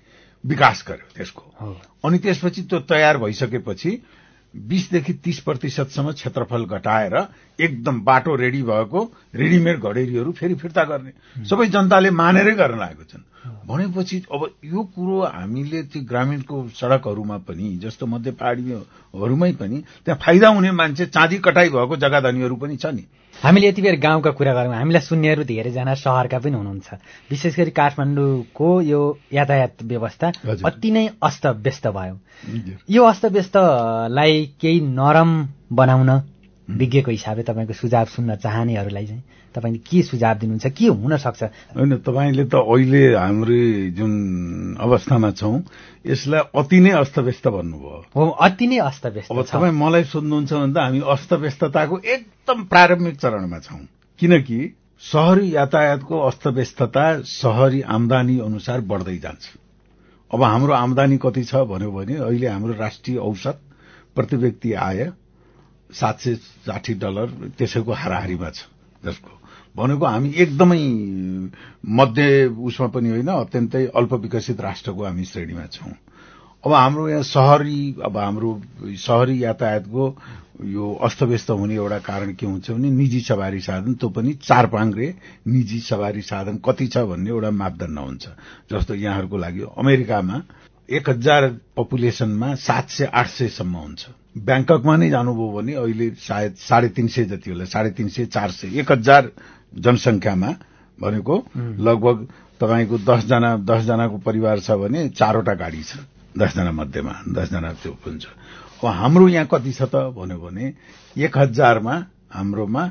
विकास गर्यो त्यसको। अनि त्यसपछि त्यो तयार भइसकेपछि बीसदेखि तीस प्रतिशतसम्म क्षेत्रफल घटाएर एकदम बाटो रेडी भएको रेडिमेड घडेरीहरू फेरि फिर्ता गर्ने सबै जनताले मानेरै गर्न लागेको छन्। भनेपछि अब यो कुरो हामीले त्यो ग्रामीणको सड़कहरूमा पनि जस्तो मध्य पहाडीहरूमै पनि त्यहाँ फाइदा हुने मान्छे चाँदी कटाई भएको जग्गा धनीहरू पनि छ नि। हामीले यति बेर गाउँका कुरा गरौँ, हामीलाई सुन्नेहरू धेरैजना शहरका पनि हुनुहुन्छ। विशेष गरी काठमाडौँको यो यातायात व्यवस्था अति नै अस्तव्यस्त भयो। यो अस्तव्यस्तलाई केही नरम बनाउन विज्ञको हिसाबले तपाईँको सुझाव सुन्न चाहनेहरूलाई चाहिँ तपाईँले के सुझाव दिनुहुन्छ, के हुन सक्छ? होइन, तपाईँले त अहिले हाम्रो जुन अवस्थामा छौं यसलाई अति नै अस्तव्यस्त भन्नुभयो। हो, अति नै अस्तव्यस्त। अब तपाईँ मलाई सोध्नुहुन्छ भने त हामी अस्तव्यस्तताको एकदम प्रारम्भिक चरणमा छौं, किनकि शहरी यातायातको अस्तव्यस्तता शहरी आम्दानी अनुसार बढ्दै जान्छ। अब हाम्रो आम्दानी कति छ भन्यो भने अहिले हाम्रो राष्ट्रिय औसत प्रति व्यक्ति आय सात सय साठी डलर त्यसैको हाराहारीमा छ। जसको भनेको हामी एकदमै मध्य उसमा पनि होइन, अत्यन्तै अल्प विकसित राष्ट्रको हामी श्रेणीमा छौं। अब हाम्रो यहाँ शहरी अब हाम्रो शहरी यातायातको यो अस्तव्यस्त हुने एउटा कारण के हुन्छ भने निजी सवारी साधन, त्यो पनि चार पाङ्ग्रे निजी सवारी साधन कति छ भन्ने एउटा मापदण्ड हुन्छ। जस्तो यहाँहरूको लागि अमेरिकामा एक हजार पपुलेसनमा सात सय आठ सय सम्म हुन्छ। ब्याङ्ककमा नै जानुभयो भने अहिले सायद साढे तीन सय जति होला, साढे तीन सय चार सय एक हजार जनसंख्यामा भनेको लगभग तपाईँको दसजना दसजनाको परिवार छ भने चारवटा गाडी छ दसजना मध्येमा, दसजना त्यो हुन्छ। अब हाम्रो यहाँ कति छ त भन्यो भने एक हजारमा हाम्रोमा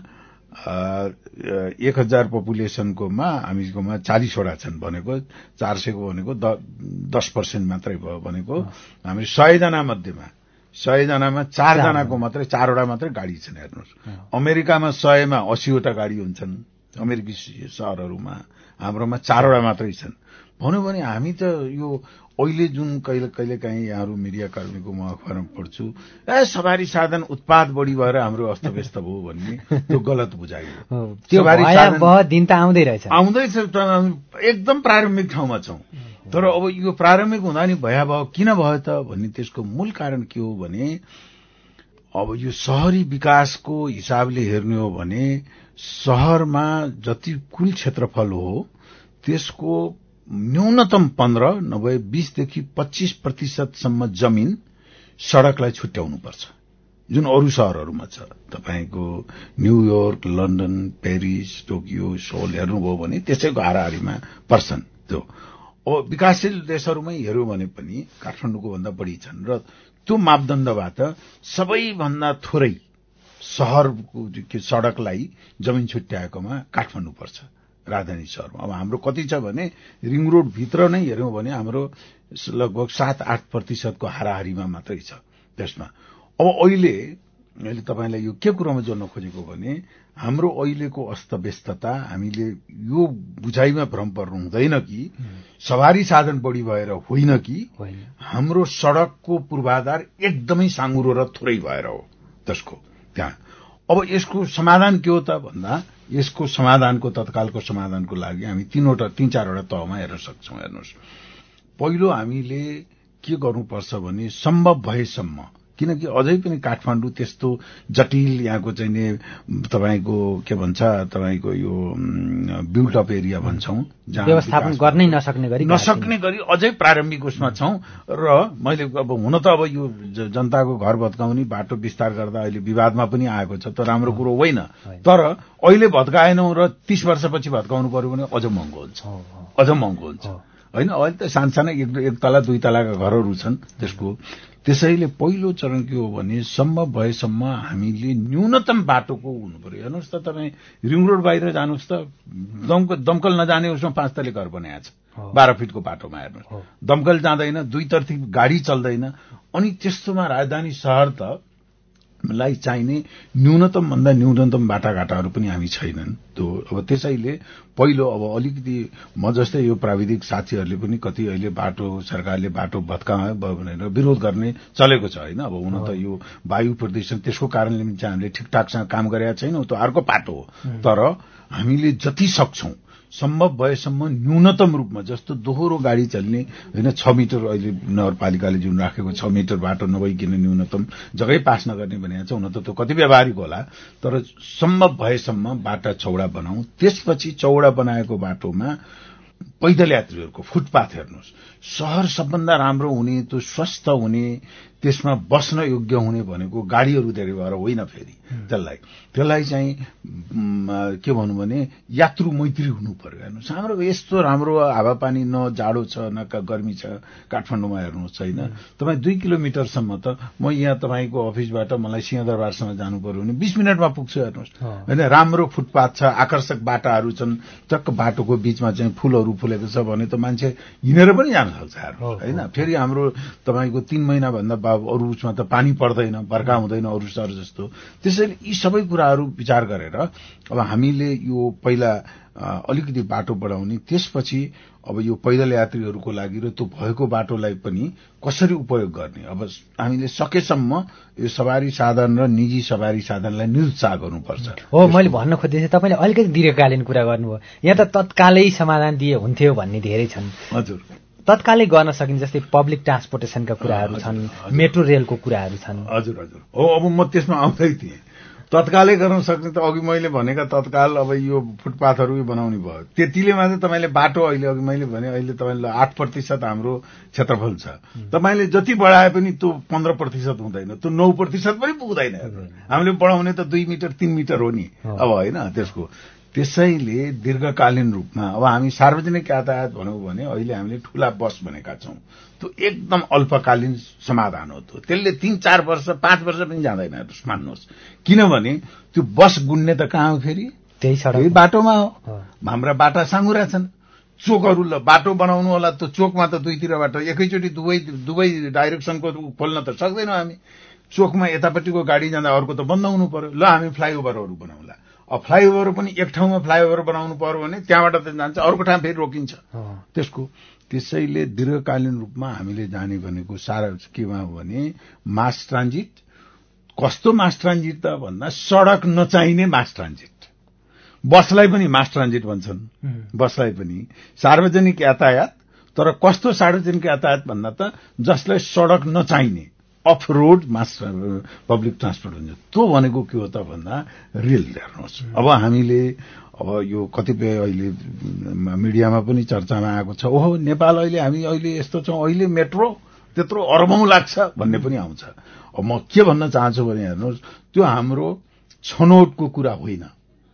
एक हजार पपुलेसनकोमा हामीकोमा चालिसवटा छन् भनेको चार सयको भनेको दस पर्सेन्ट मात्रै भयो। भनेको हामी सयजना मध्येमा सयजनामा चारजनाको मात्रै चारवटा मात्रै गाडी छन्। हेर्नुहोस्, अमेरिकामा सयमा अस्सीवटा गाडी हुन्छन् अमेरिकी शहरहरूमा, हाम्रोमा चारवटा मात्रै छन्। भन्यो भने हामी त यो अहिले जुन कहिले कहिले काहीँ यहाँहरू मिडिया कर्मीको म अखबारमा पढ्छु, ए सवारी साधन उत्पाद बढी भएर हाम्रो अस्तव्यस्त भयो भन्ने त्यो गलत बुझाइ हो। सवारी साधन दिन त आउँदै रहेछ आउँदैछ एकदम प्रारम्भिक ठाउँमा छौं। तर अब यो प्रारम्भिक हुँदा नि भयावह किन भयो त भन्ने त्यसको मूल कारण के हो भने अब यो शहरी विकासको हिसाबले हेर्ने हो भने शहरमा जति कुल क्षेत्रफल हो त्यसको न्यूनतम पन्ध्र नभए बीसदेखि पच्चीस प्रतिशतसम्म जमिन सड़कलाई छुट्याउनुपर्छ, जुन अरू शहरहरूमा छ। तपाईँको New York, London, Paris, Tokyo, Seoul हेर्नुभयो भने त्यसैको हाराहारीमा पर्छन्। त्यो अब विकासशील देशहरूमै हेर्यो भने पनि काठमाडौँको भन्दा बढी छन् र त्यो मापदण्डबाट सबैभन्दा थोरै शहरको सड़कलाई जमिन छुट्याएकोमा काठमाडौँ पर्छ, राजधानी शहरमा। अब हाम्रो कति छ भने रिङ रोड भित्र नै हेर्यौं भने हाम्रो लगभग सात आठ प्रतिशतको हाराहारीमा मात्रै छ त्यसमा। अब अहिले मैले तपाईँलाई यो के कुरोमा जोड्न खोजेको भने हाम्रो अहिलेको अस्तव्यस्तता हामीले यो बुझाइमा भ्रम पर्नु हुँदैन कि सवारी साधन बढी भएर होइन कि हाम्रो सड़कको पूर्वाधार एकदमै साँगुरो र थोरै भएर हो त्यसको त्यहाँ। अब यसको समाधान के हो त भन्दा यसको समाधानको तत्कालको समाधानको लागि हामी तीनवटा तीन चारवटा तहमा हेर्न सक्छौं। हेर्नुहोस्, पहिलो हामीले के गर्नुपर्छ भने सम्भव भएसम्म, किनकि अझै पनि काठमाडौँ त्यस्तो जटिल यहाँको चाहिँ नि तपाईँको के भन्छ तपाईँको यो बिल्ट अप एरिया भन्छौं, जहाँ व्यवस्थापन गर्नै नसक्ने गरी नसक्ने गरी अझै प्रारम्भिक उसमा छौं। र मैले अब हुन त अब यो जनताको घर भत्काउने बाटो विस्तार गर्दा अहिले विवादमा पनि आएको छ, त राम्रो कुरो होइन। तर अहिले भत्काएनौं र तीस वर्षपछि भत्काउनु पर्यो भने अझ महँगो हुन्छ, अझ महँगो हुन्छ होइन। अहिले त सानसाना एक एक तला दुई तलाका घरहरू छन् त्यसको। त्यसैले पहिलो चरण के हो भने सम्भव भएसम्म हामीले न्यूनतम बाटोको हुनु पर्यो। हेर्नुहोस् त तपाईँ रिङ रोड बाहिर जानुहोस् त दमकल दमकल नजाने उसमा पाँच तले घर बनाएको छ बाह्र फिटको बाटोमा। हेर्नुहोस्, दमकल जाँदैन, दुई तर्फी गाडी चल्दैन। अनि त्यस्तोमा राजधानी शहर त लाई चाहिने न्यूनतम भन्दा न्यूनतम बाटाघाटाहरू पनि हामी छैनन्। त्यो अब त्यसैले पहिलो अब अलिकति म जस्तै यो प्राविधिक साथीहरूले पनि कति अहिले बाटो सरकारले बाटो भत्कायो भनेर विरोध गर्ने चलेको छ होइन। अब हुन त यो वायु प्रदूषण त्यसको कारणले पनि चाहिँ हामीले ठिकठाकसँग काम गरेका छैनौं, त्यो अर्को पाटो हो। तर हामीले जति सक्छौं सम्भव भएसम्म न्यूनतम रूपमा, जस्तो दोहोरो गाडी चल्ने होइन, छ मिटर अहिले नगरपालिकाले जुन राखेको छ मिटर बाटो नभइकन न्यूनतम जग्गै पास नगर्ने भनेको छ। हुन त त्यो कति व्यावहारिक होला, तर सम्भव भएसम्म बाटा चौडा बनाऊ। त्यसपछि चौडा बनाएको बाटोमा पैदल यात्रीहरूको फुटपाथ हेर्नुहोस्, शहर सबभन्दा राम्रो हुने, त्यो स्वस्थ हुने, त्यसमा बस्न योग्य हुने भनेको गाडीहरू धेरै भएर होइन, फेरि त्यसलाई त्यसलाई चाहिँ के भनौँ भने यात्रु मैत्री हुनु पर्यो। हेर्नुहोस्, हाम्रो यस्तो राम्रो हावापानी, न जाडो छ न गर्मी छ काठमाडौँमा, हेर्नुहोस् छैन। तपाईँ दुई किलोमिटरसम्म त म यहाँ तपाईँको अफिसबाट मलाई सिंहदरबारसम्म जानु पर्यो भने बिस मिनटमा पुग्छु। हेर्नुहोस् होइन, राम्रो फुटपाथ छ, आकर्षक बाटाहरू छन्, टक्क बाटोको बीचमा चाहिँ फुलहरू फुलेको छ भने त मान्छे हिँडेर पनि जान सक्छ होइन। फेरि हाम्रो तपाईँको तीन महिनाभन्दा अरू उसमा त पानी पर्दैन, बर्खा हुँदैन अरू सहर जस्तो। त्यसैले यी सबै कुराहरू विचार गरेर अब हामीले यो पहिला अलिकति बाटो बढाउने, त्यसपछि अब यो पैदल यात्रीहरूको लागि र त्यो भएको बाटोलाई पनि कसरी उपयोग गर्ने। अब हामीले सकेसम्म यो सवारी साधन र निजी सवारी साधनलाई निरुत्साह गर्नुपर्छ। हो, मैले भन्न खोजेँ तपाईँले अलिकति दीर्घकालीन कुरा गर्नुभयो। यहाँ त तत्कालै समाधान दिए हुन्थ्यो भन्ने धेरै छन्। हजुर, तत्कालै गर्न सकिन्छ, जस्तै पब्लिक ट्रान्सपोर्टेसनका कुराहरू छन्, मेट्रो रेलको कुराहरू छन्। हजुर हजुर हो, अब म त्यसमा आउँदै थिएँ। तत्कालै गर्न सक्ने त अघि मैले भनेका तत्काल अब यो फुटपाथहरू बनाउने भयो, त्यतिले मात्रै तपाईँले बाटो अहिले अघि मैले भने अहिले तपाईँले आठ प्रतिशत हाम्रो क्षेत्रफल छ, तपाईँले जति बढाए पनि त्यो पन्ध्र प्रतिशत हुँदैन, त्यो नौ प्रतिशत पनि पुग्दैन। हामीले बढाउने त दुई मिटर तीन मिटर हो नि अब होइन त्यसको। त्यसैले दीर्घकालीन रूपमा अब हामी सार्वजनिक यातायात भनौँ भने अहिले हामीले ठूला बस भनेका छौँ, त्यो एकदम अल्पकालीन समाधान हो। त्यो त्यसले तीन चार वर्ष पाँच वर्ष पनि जाँदैन मान्नुहोस्, किनभने त्यो बस गुन्ने त कहाँ हो, फेरि त्यही सडक बाटोमा हो। हाम्रा बाटा साँगुरा छन्, चोकहरू ल बाटो बनाउनु होला, त्यो चोकमा त दुईतिरबाट एकैचोटि दुवै दुवै डाइरेक्सनको खोल्न त सक्दैनौँ हामी। चोकमा यतापट्टिको गाडी जाँदा अर्को त बन्द हुनु पर्यो। ल हामी फ्लाइओभरहरू बनाउँला, अब फ्लाइओभर पनि एक ठाउँमा फ्लाइओभर बनाउनु पर्यो भने त्यहाँबाट त जान्छ, अर्को ठाउँ फेरि रोकिन्छ त्यसको। त्यसैले दीर्घकालीन रूपमा हामीले जाने भनेको सारा केमा हो भने मास ट्रान्जिट। कस्तो मास ट्रान्जिट त भन्दा सडक नचाहिने मास ट्रान्जिट। बसलाई पनि मास ट्रान्जिट भन्छन्, बसलाई पनि सार्वजनिक यातायात, तर कस्तो सार्वजनिक यातायात भन्दा त जसलाई सडक नचाहिने off road mass public transport हुन्छ। त्यो भनेको के हो त भन्दा रेल। हेर्नुहोस्, अब हामीले अब यो कतिपय अहिले मिडियामा पनि चर्चामा आएको छ, ओहो नेपाल अहिले हामी अहिले यस्तो छौँ, अहिले मेट्रो त्यत्रो अरबौं लाग्छ भन्ने पनि आउँछ। अब म के भन्न चाहन्छु भने हेर्नुहोस्, त्यो हाम्रो छनौटको कुरा होइन।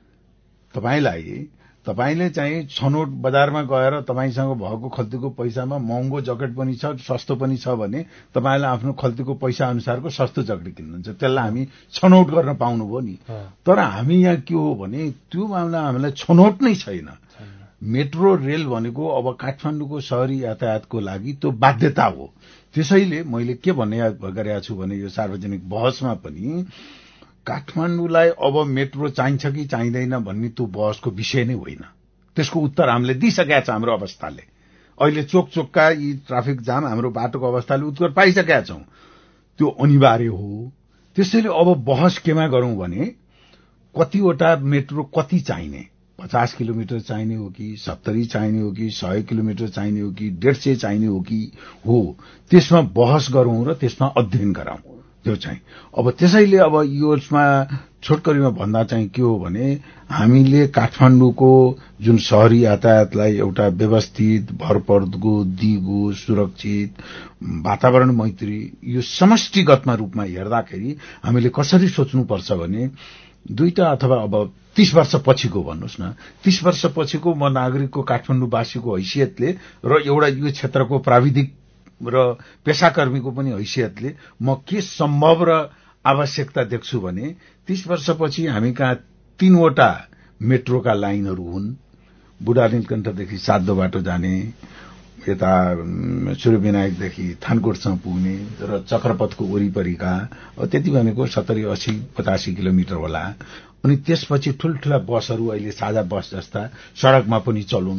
तपाईँलाई तपाईँले चाहिँ छनौट बजारमा गएर तपाईँसँग भएको खल्तीको पैसामा महँगो जकेट पनि छ, सस्तो पनि छ भने तपाईँलाई आफ्नो खल्तीको पैसा अनुसारको सस्तो जकेट किन्नुहुन्छ, त्यसलाई हामी छनौट गर्न पाउनुभयो नि। तर हामी यहाँ के हो भने त्यो मामला हामीलाई छनौट नै छैन। मेट्रो रेल भनेको अब काठमाडौँको शहरी यातायातको लागि त्यो बाध्यता हो। त्यसैले मैले के भन्ने गरेका छु भने यो सार्वजनिक बहसमा पनि काठमाडौँलाई अब मेट्रो चाहिन्छ कि चाहिँदैन भन्ने त्यो बहसको विषय नै होइन। त्यसको उत्तर हामीले दिइसकेका छ हाम्रो अवस्थाले। अहिले चोक चोकका यी ट्राफिक जाम हाम्रो बाटोको अवस्थाले उत्तर पाइसकेका छौँ, त्यो अनिवार्य हो। त्यसैले अब बहस केमा गरौँ भने कतिवटा मेट्रो कति चाहिने, पचास किलोमिटर चाहिने हो कि सत्तरी चाहिने हो कि सय किलोमिटर चाहिने हो कि डेढ सय चाहिने हो कि हो, त्यसमा बहस गरौँ र त्यसमा अध्ययन गराउँ। त्यो चाहिँ अब त्यसैले अब यसमा छोटकरीमा भन्दा चाहिँ के हो भने हामीले काठमाडौँको जुन शहरी यातायातलाई एउटा व्यवस्थित भरपर्दो दिगो सुरक्षित वातावरण मैत्री यो समष्टिगतमा रूपमा हेर्दाखेरि हामीले कसरी सोच्नुपर्छ भने दुईटा अथवा अब तीस वर्ष पछिको भन्नुहोस् न, तीस वर्ष पछिको म नागरिकको काठमाडौँवासीको हैसियतले र एउटा यो क्षेत्रको प्राविधिक र पेशाकर्मीको पनि हैसियतले म के सम्भव र आवश्यकता देख्छु भने तीस वर्षपछि हामी कहाँ तीनवटा मेट्रोका लाइनहरू हुन्। बुढा नीलकण्ठदेखि सातो बाटो जाने, यता सूर्यविनायकदेखि थानकोटसम्म पुग्ने र चक्रपथको वरिपरिका त्यति भनेको सत्तरी अस्सी पचासी किलोमिटर होला। अनि त्यसपछि ठुल्ठुला बसहरू अहिले साझा बस जस्ता सड़कमा पनि चलुन्।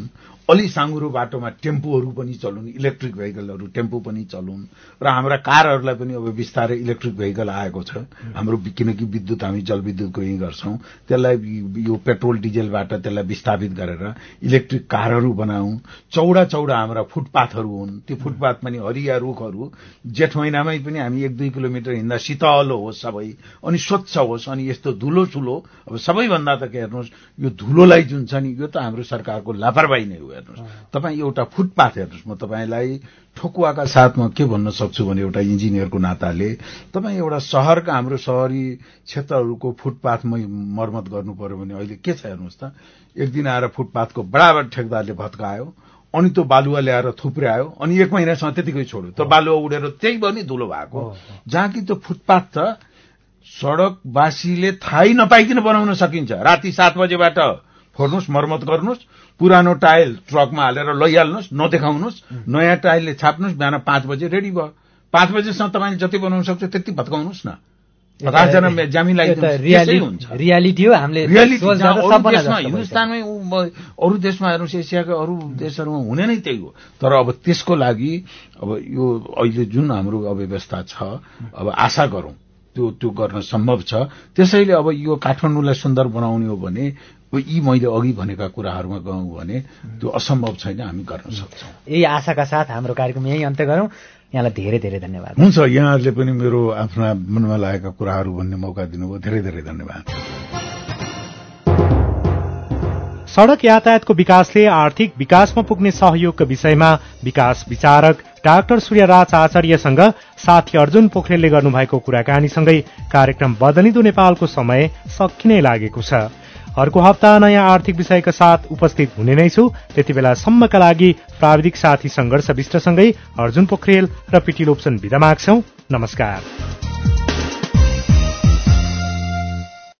अलि साँगुरो बाटोमा टेम्पोहरू पनि चलुन्, इलेक्ट्रिक भेहिकलहरू टेम्पो पनि चलुन् र हाम्रा कारहरूलाई पनि अब बिस्तारै इलेक्ट्रिक भेहिकल आएको छ। हाम्रो किनकि विद्युत हामी जलविद्युतको यही गर्छौं, त्यसलाई यो पेट्रोल डिजेलबाट त्यसलाई विस्थापित गरेर इलेक्ट्रिक कारहरू बनाऊं। चौडा चौडा हाम्रा फुटपाथहरू हुन्, त्यो फुटपाथ पनि हरिया रुखहरू जेठ महिनामै पनि हामी एक दुई किलोमिटर हिँड्दा शीतल होस् सबै, अनि स्वच्छ होस्। अनि यस्तो धुलो चुलो, अब सबैभन्दा त के हेर्नुहोस्, यो धुलोलाई जुन छ नि, यो त हाम्रो सरकारको लापरवाही नै हो। हेर्नुहोस् तपाईँ एउटा फुटपाथ हेर्नुहोस्, म तपाईँलाई ठोकुवाका साथमा के भन्न सक्छु भने एउटा इन्जिनियरको नाताले तपाईँ एउटा शहरका हाम्रो शहरी क्षेत्रहरूको फुटपाथमै मर्मत गर्नु पर्यो भने अहिले के छ हेर्नुहोस् त। एक दिन आएर फुटपाथको बडाबड ठेकदारले भत्कायो, अनि त्यो बालुवा ल्याएर थुप्र्यायो, अनि एक महिनासम्म त्यतिकै छोड्यो, त्यो बालुवा उडेर त्यही पनि धुलो भएको। जहाँ कि त्यो फुटपाथ त सड़कवासीले थाहै नपाइकन बनाउन सकिन्छ। राति सात बजेबाट फोर्नुहोस्, मर्मत गर्नुहोस्, पुरानो टाइल ट्रकमा हालेर लैहाल्नुहोस्, नदेखाउनुहोस्, नयाँ टाइलले छाप्नुहोस्, बिहान पाँच बजे रेडी भयो। पाँच बजेसम्म तपाईँले जति बनाउन सक्छ त्यति भत्काउनुहोस् न, पचासजना जामी लगाइदिनुहोस्। रियालिटी हो। हामीले हिन्दुस्तानमै अरू देशमा हेर्नुहोस्, एसियाका अरू देशहरूमा हुने नै त्यही हो। तर अब त्यसको लागि अब यो अहिले जुन हाम्रो अव्यवस्था छ, अब आशा गरौं त्यो त्यो गर्न सम्भव छ। त्यसैले अब यो काठमाडौँलाई सुन्दर बनाउने हो भने यी मैले अघि भनेका कुराहरूमा गयौं भने त्यो असम्भव छैन, हामी गर्न सक्छौं। यही आशाका साथ हाम्रो कार्यक्रम यही अन्त्य गरौं। यहाँलाई धेरै धेरै धन्यवाद। हुन्छ, यहाँहरूले पनि मेरो आफ्ना मनमा लागेका कुराहरू भन्ने मौका दिनुभयो, धेरै धेरै धन्यवाद। सड़क यातायातको विकासले आर्थिक विकासमा पुग्ने सहयोगको विषयमा विकास विचारक डाक्टर सूर्यराज आचार्यसँग साथी अर्जुन पोखरेलले गर्नुभएको कुराकानीसँगै कार्यक्रम बदलिँदो नेपालको समय सकिनै लागेको छ। अर्को हप्ता नयाँ आर्थिक विषयका साथ उपस्थित हुने नै छु। त्यति बेलासम्मका लागि प्राविधिक साथी संघर्ष विष्टसँगै अर्जुन पोखरेल र पिटी लोप्सन बिदा माग्छौं। नमस्कार।